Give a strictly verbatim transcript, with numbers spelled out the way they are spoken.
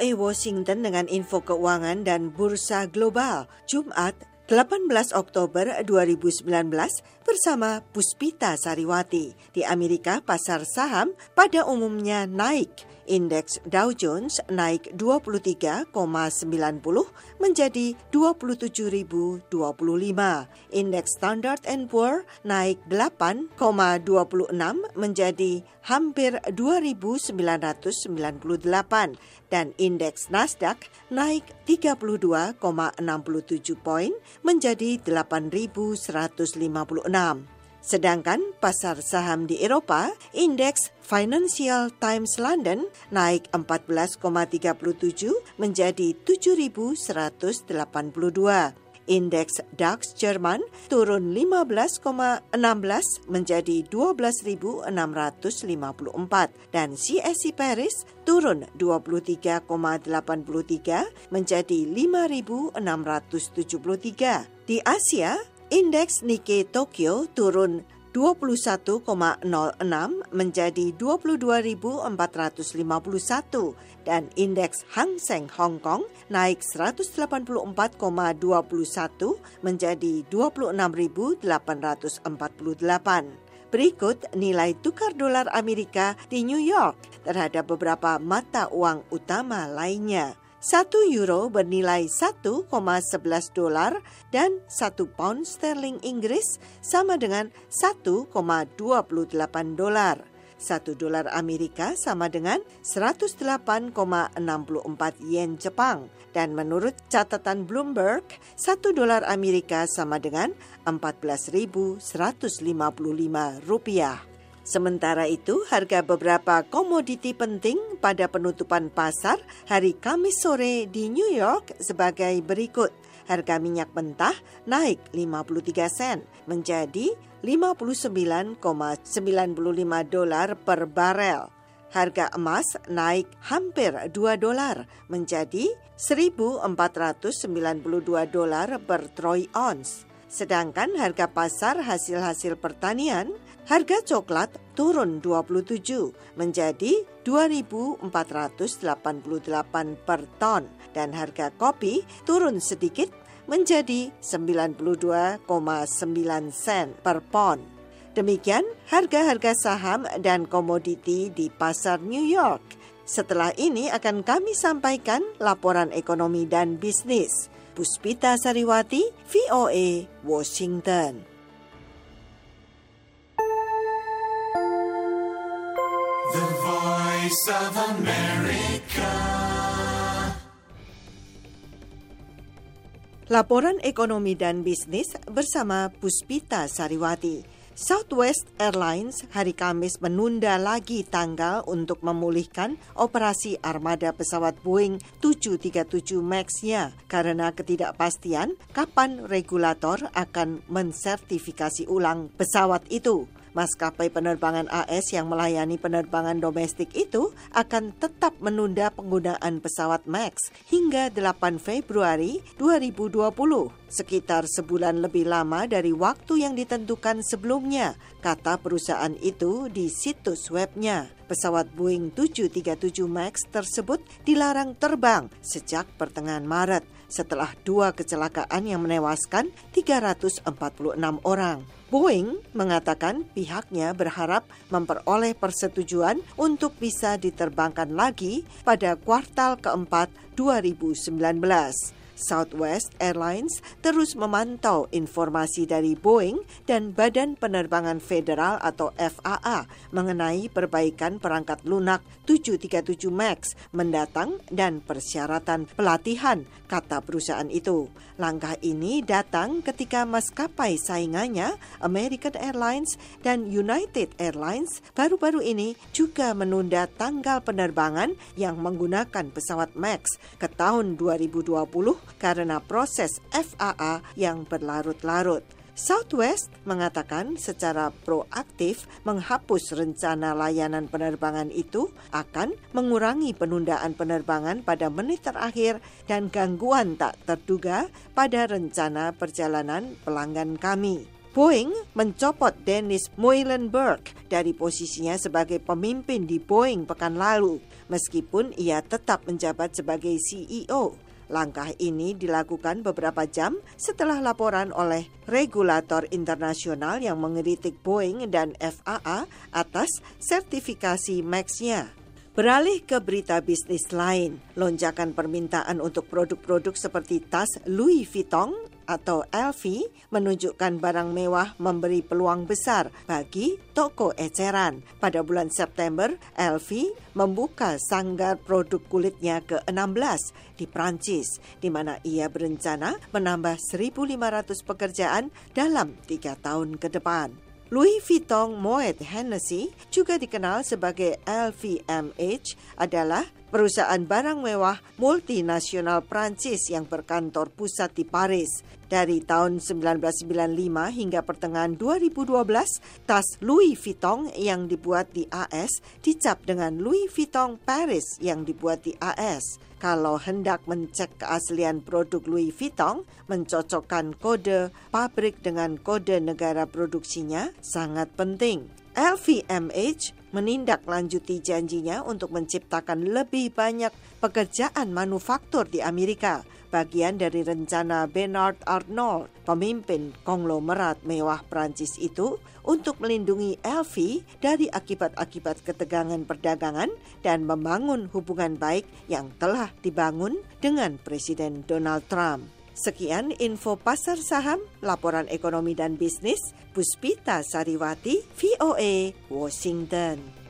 A Washington dengan info keuangan dan bursa global Jumat delapan belas Oktober dua ribu sembilan belas bersama Puspita Sariwati. Di Amerika, pasar saham pada umumnya naik. Indeks Dow Jones naik dua puluh tiga koma sembilan puluh menjadi dua puluh tujuh ribu dua puluh lima. Indeks Standard and Poor naik delapan koma dua puluh enam menjadi hampir dua ribu sembilan ratus sembilan puluh delapan dan indeks Nasdaq naik tiga puluh dua koma enam tujuh poin menjadi delapan ribu seratus lima puluh enam. Sedangkan pasar saham di Eropa, indeks Financial Times London naik empat belas koma tiga tujuh menjadi tujuh ribu seratus delapan puluh dua. Indeks DAX Jerman turun lima belas koma enam belas menjadi dua belas ribu enam ratus lima puluh empat dan C S I Paris turun dua puluh tiga koma delapan tiga menjadi lima ribu enam ratus tujuh puluh tiga. Di Asia, indeks Nikkei Tokyo turun dua puluh satu koma nol enam menjadi dua puluh dua ribu empat ratus lima puluh satu dan indeks Hang Seng Hong Kong naik seratus delapan puluh empat koma dua satu menjadi dua puluh enam ribu delapan ratus empat puluh delapan. Berikut nilai tukar dolar Amerika di New York terhadap beberapa mata uang utama lainnya. Satu euro bernilai satu koma sebelas dolar dan satu pound sterling Inggris sama dengan satu koma dua delapan dolar. Satu dolar Amerika sama dengan seratus delapan koma enam empat yen Jepang. Dan menurut catatan Bloomberg, satu dolar Amerika sama dengan empat belas ribu seratus lima puluh lima rupiah. Sementara itu, harga beberapa komoditi penting pada penutupan pasar hari Kamis sore di New York sebagai berikut. Harga minyak mentah naik lima puluh tiga sen menjadi lima puluh sembilan koma sembilan lima dolar per barel. Harga emas naik hampir dua dolar menjadi seribu empat ratus sembilan puluh dua dolar per troy ounce. Sedangkan harga pasar hasil-hasil pertanian, harga coklat turun dua puluh tujuh menjadi dua ribu empat ratus delapan puluh delapan per ton dan harga kopi turun sedikit menjadi sembilan puluh dua koma sembilan sen per pon. Demikian harga-harga saham dan komoditi di pasar New York. Setelah ini akan kami sampaikan laporan ekonomi dan bisnis. Puspita Sariwati, V O A, Washington. The Voice of America. Laporan ekonomi dan bisnis bersama Puspita Sariwati. Southwest Airlines hari Kamis menunda lagi tanggal untuk memulihkan operasi armada pesawat Boeing tujuh tiga tujuh Max-nya karena ketidakpastian kapan regulator akan mensertifikasi ulang pesawat itu. Maskapai penerbangan A S yang melayani penerbangan domestik itu akan tetap menunda penggunaan pesawat Max hingga delapan Februari dua ribu dua puluh, sekitar sebulan lebih lama dari waktu yang ditentukan sebelumnya, kata perusahaan itu di situs webnya. Pesawat Boeing tujuh tiga tujuh Max tersebut dilarang terbang sejak pertengahan Maret setelah dua kecelakaan yang menewaskan tiga ratus empat puluh enam orang. Boeing mengatakan pihaknya berharap memperoleh persetujuan untuk bisa diterbangkan lagi pada kuartal keempat dua ribu sembilan belas. Southwest Airlines terus memantau informasi dari Boeing dan Badan Penerbangan Federal atau F A A mengenai perbaikan perangkat lunak tujuh tiga tujuh Max mendatang dan persyaratan pelatihan, kata perusahaan itu. Langkah ini datang ketika maskapai saingannya American Airlines dan United Airlines baru-baru ini juga menunda tanggal penerbangan yang menggunakan pesawat Max ke tahun dua ribu dua puluh karena proses F A A yang berlarut-larut. Southwest mengatakan secara proaktif menghapus rencana layanan penerbangan itu akan mengurangi penundaan penerbangan pada menit terakhir dan gangguan tak terduga pada rencana perjalanan pelanggan kami. Boeing mencopot Dennis Muilenburg dari posisinya sebagai pemimpin di Boeing pekan lalu. meskipun ia tetap menjabat sebagai C E O. Langkah ini dilakukan beberapa jam setelah laporan oleh regulator internasional yang mengkritik Boeing dan F A A atas sertifikasi Max-nya. Beralih ke berita bisnis lain, lonjakan permintaan untuk produk-produk seperti tas Louis Vuitton atau L V menunjukkan barang mewah memberi peluang besar bagi toko eceran. Pada bulan September, L V membuka sanggar produk kulitnya ke enam belas di Prancis, di mana ia berencana menambah seribu lima ratus pekerjaan dalam tiga tahun ke depan. Louis Vuitton Moet Hennessy, juga dikenal sebagai L V M H, adalah perusahaan barang mewah multinasional Prancis yang berkantor pusat di Paris. Dari tahun sembilan belas sembilan puluh lima hingga pertengahan dua ribu dua belas, tas Louis Vuitton yang dibuat di A S dicap dengan Louis Vuitton Paris yang dibuat di A S. Kalau hendak mencek keaslian produk Louis Vuitton, mencocokkan kode pabrik dengan kode negara produksinya sangat penting. L V M H menindaklanjuti janjinya untuk menciptakan lebih banyak pekerjaan manufaktur di Amerika, bagian dari rencana Bernard Arnault, pemimpin konglomerat mewah Prancis itu, untuk melindungi L V dari akibat-akibat ketegangan perdagangan dan membangun hubungan baik yang telah dibangun dengan Presiden Donald Trump. Sekian info pasar saham, laporan ekonomi dan bisnis, Puspita Sariwati, V O A, Washington.